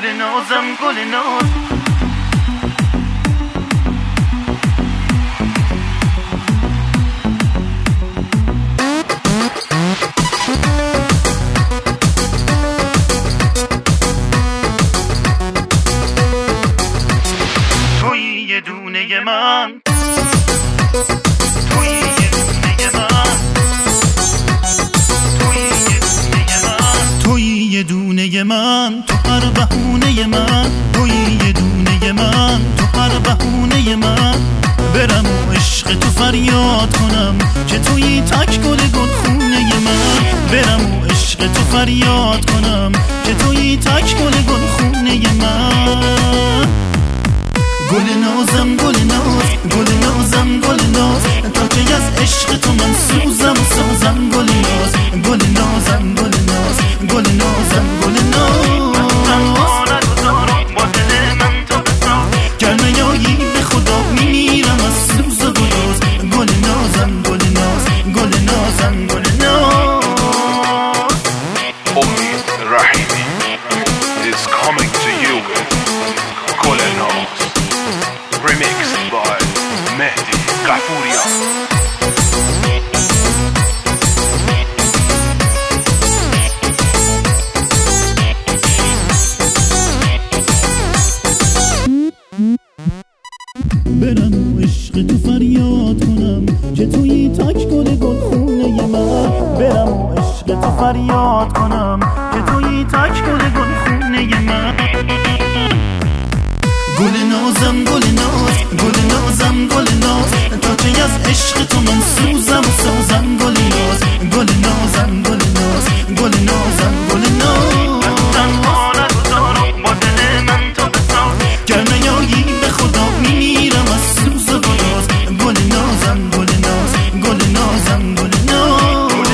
نازم گل ناز. تویی یه دونه من، تویی یه دونه من، تویی یه دونه من، تو هر بهونه من، تویی یه دونه من، تو هر بهونه من. برم و عشق تو فریاد کنم که تویی تک گل گلخونه من. برم و عشق تو فریاد کنم که تویی تک گل گلخونه من. گل نازم گل ناز، گل نازم گل ناز، تا که از عشق تو من سوزم و سازم. گل ناز گل نازم گل ناز، گل نازم گل ناز. تنها نگذارم با دل من تو بساز، گر نیایی به خدا میمیرم از سوز و گداز. گل نازم گل ناز، گل نازم گل ناز. امید رحیمی is coming to you with گل ناز remixed by مهدی غفوریان. برم و عشق تو فریاد کنم که تویی تک گل گلخونه من. برم و عشق تو فریاد کنم که تویی تک گل گلخونه من. گل نازم گل ناز، گل نازم گل ناز، تا که از عشق تو من سوزم و سازم. گل ناز گل نازم گل ناز، گل نازم گل ناز. تنها نگذارم با دل من تو بساز، گر نیایی به خدا میمیرم از سوز و گداز. گل نازم گل ناز، گل نازم گل ناز. گل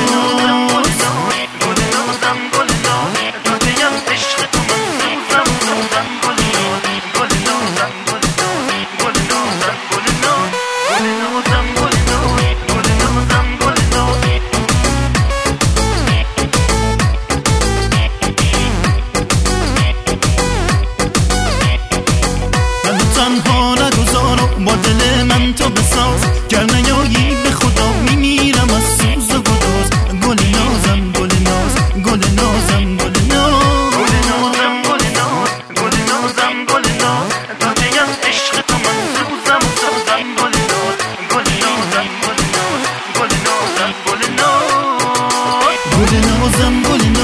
نازم گل ناز، تا که از عشق تو من سوزم و سازم. گل ناز گل نازم گل ناز، گل نازم گل ناز. گل نازم گل ناز، گل نازم گل ناز. من تنها نگذارم با دل من تو بساز، گر نیایی به خدا میمیرم از سوز و گداز. گل نازم گل ناز، گل نازم گل ناز. گل نازم گل ناز، گل نازم گل ناز، تا که از عشق تو من سوزم و سازم. گل ناز گل نازم گل ناز، گل نازم گل ناز. گل نازم گل ناز،